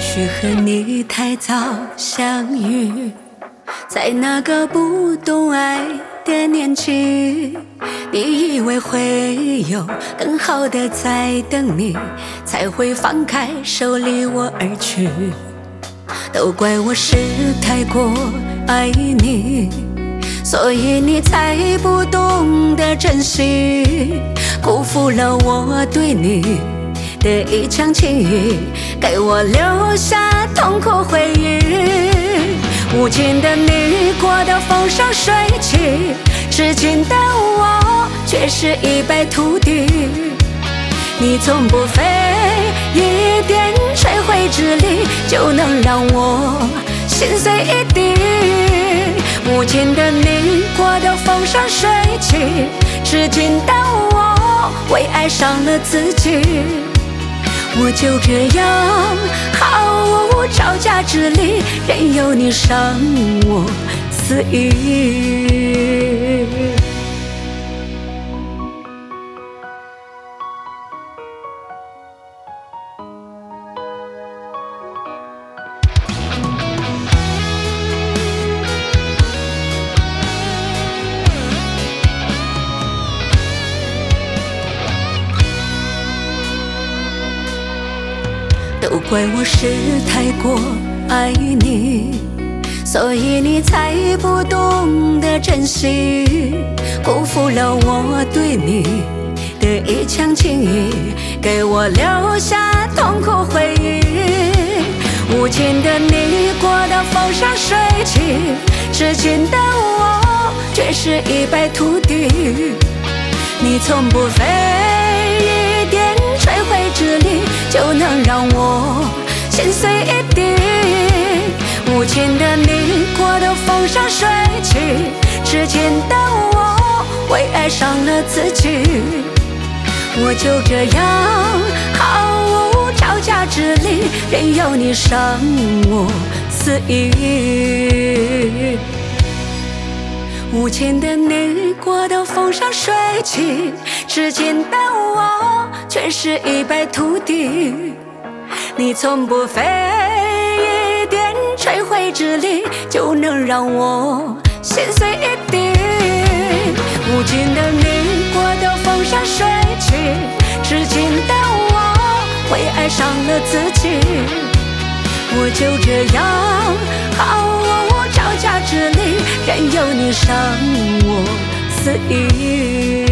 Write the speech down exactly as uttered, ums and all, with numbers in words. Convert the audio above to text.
许和你太早相遇，在那个不懂爱的年纪，你以为会有更好的在等你，才会放开手离我而去。都怪我是太过爱你，所以你才不懂得珍惜，辜负了我对你的一腔情谊，给我留下痛苦回忆。无情的你过得风生水起，痴情的我却是一败涂地。你从不费一点吹灰之力，就能让我心碎一地。无情的你过得风生水起，痴情的我为爱伤了自己。我就这样毫无招架之力，任由你伤我肆意。都怪我是太过爱你，所以你才不懂得珍惜，辜负了我对你的一腔情谊，给我留下痛苦回忆。无情的你过得风生水起，痴情的我却是一败涂地。你从不费一点吹灰之力，就能让我心碎一地。无情的你过得风生水起，痴情的我为爱伤了自己。我就这样毫无招架之力，任由你伤我肆意。无情的你过得风生水起，痴情的我却是一败涂地。你从不费一点吹灰之力，就能让我心碎一地。无情的你过得风生水起，痴情的我为爱伤了自己。我就这样毫无招架之力，任由你伤我肆意。